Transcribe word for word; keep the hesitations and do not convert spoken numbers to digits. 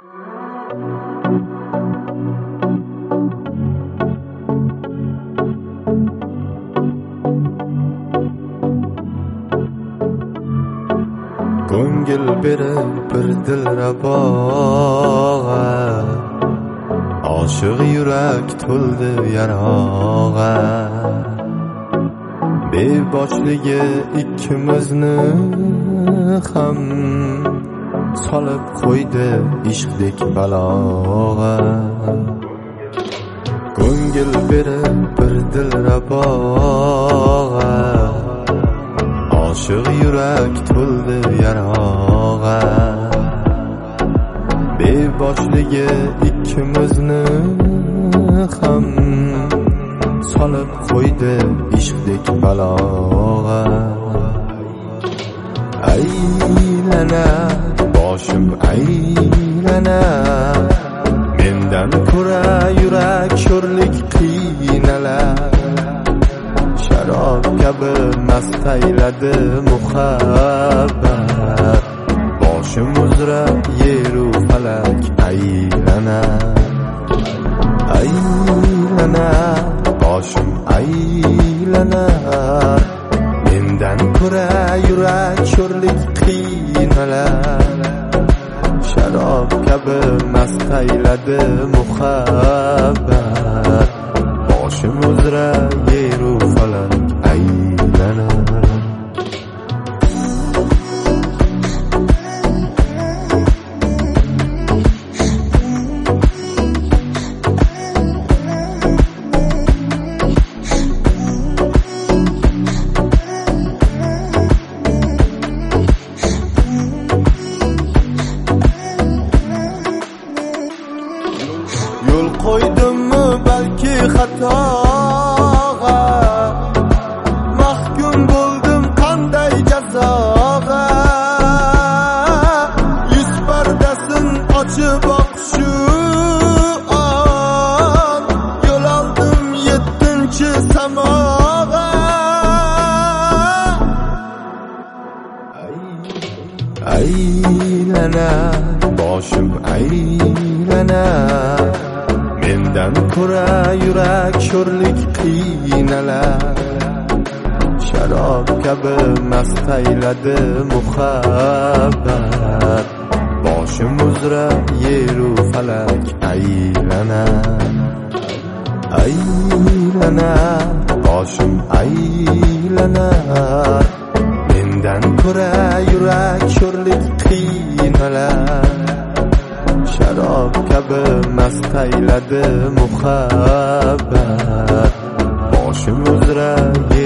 Ko'ngil berib bir dilraboga, oshiq yurak to'ldi yarog'a. Beboshligi ikkimizni ham solib qo'ydi ishqdek balog'a. Ko'ngil berib bir dilraboga, oshiq yurak to'ldi yarog'a. Beboshligi ikkimizni ham solib qo'ydi ishqdek balog'a. Aylana boshim aylana, mendan ko'ra yurak sho'rlik qiynalar. Sharob kabi mast ayladi muhabbat, boshim uzra yeru falak aylana. Aylana boshim aylanar, mendan ko'ra yurak sho'rlik qiynalar. Sharob kabi mast ayladi muhabbat, boshim uzra yeru falak aylanar. Yo'l qo'ydimmi balki xatoga, mahkum bo'ldim qanday jazoga. Yuz pardasin ochib oq shu on, yo'l oldim yettinchi samoga. Aylana boshim aylana, mendan ko'ra yurak sho'rlik qiynalar. Sharob kabi mast ayladi muhabbat, boshim uzra yeru falak aylanar. Aylana boshim aylanar, mendan ko'ra yurak sho'rlik qiynalar. Sharob kabi mast ayladi muhabbat, boshim uzra